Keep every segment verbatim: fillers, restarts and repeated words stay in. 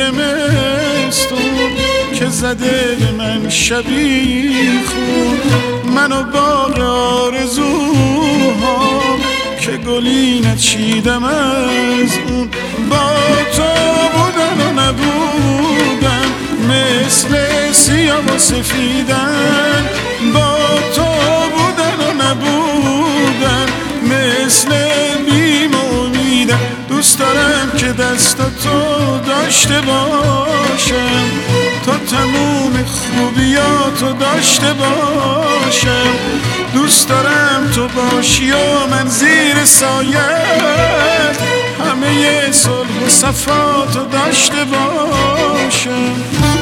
زمستون که زده به من شبی خون، من و باغ آرزوها که گلی نچیدم از اون. با تو بودن و نبودن مثل سیاه و سفیدن، با تو بودن و نبودن مثل بیم و امیدن. دوست دارم که دستاتو داشته باشم تا تموم خوبیاتو داشته باشم. دوست دارم تو باشی و من زیر سایت همه صلح و صفاتو داشته باشم.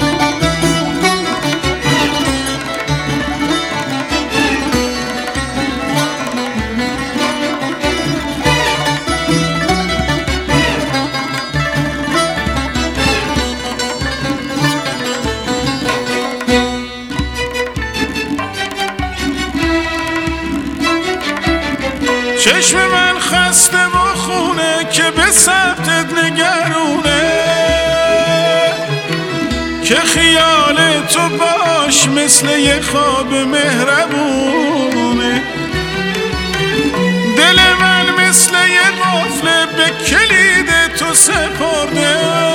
چشم من خسته و خونه که به سمتت نگرونه، که خیال تو باش مثل یه خواب مهربونه. دل من مثل یه قفل به کلید تو سپرده،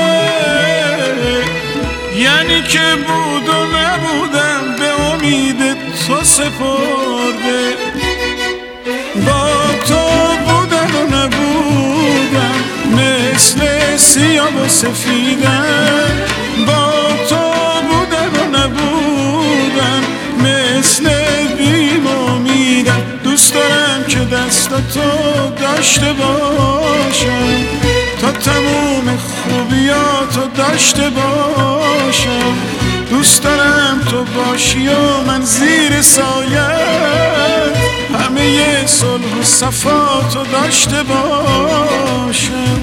یعنی که بود و نبودم به امید تو سپرده. با تو بودن و نبودن مثل سیاه و سفیدن، با تو بودن و نبودن مثل بیم و امیدن. دوست دارم که دستاتو داشته باشم تا تموم خوبیاتو داشته باشم. دوست دارم تو باشی و من زیر سایت همه صلح و صفاتو داشته باشم.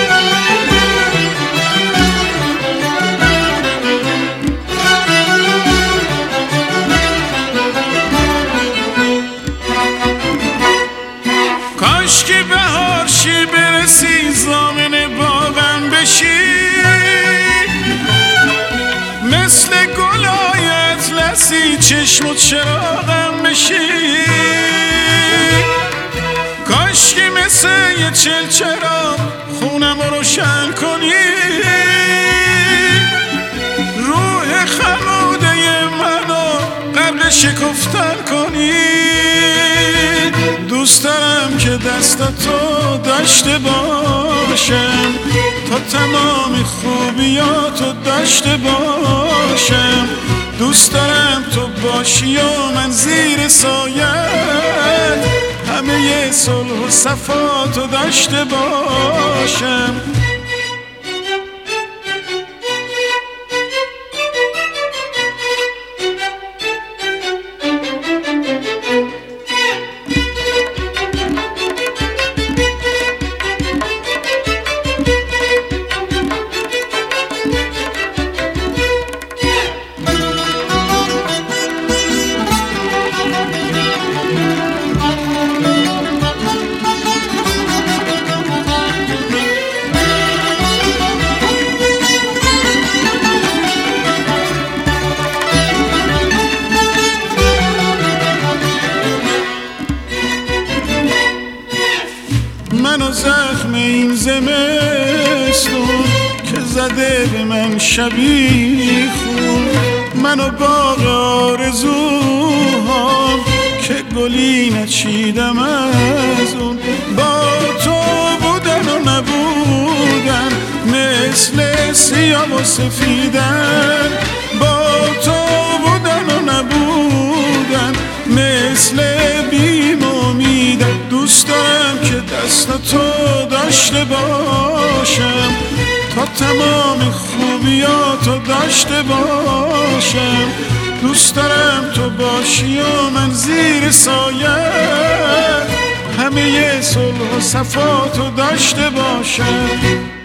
کاش که بهار شی برسی ضامن باغم بشی، مثل گلای اطلسی چشم و چراغم بشی. کاش که مثل یه چلچراغ خونم رو روشن کنی، روح خموده منو قبل شکفتن کنی. دوست دارم که دستاتو داشته باشم تا تمام خوبیاتو داشته باشم. دوست دارم تو باشی و من زیر سایت همه صلح و صفاتو داشته باشم. من و زخم این زمستون که زده به من شبی خون، من و باغ آرزوها که گلی نچیدم از اون. با تو بودن و نبودن مثل سیاه و سفیدن، با تو بودن و نبودن مثل بیم و امیدن. دوست دارم که دستاتو داشته باشم تا تمام خوبیاتو داشته باشم. دوست دارم تو باشی و من زیر سایت همه صلح و صفاتو داشته باشم.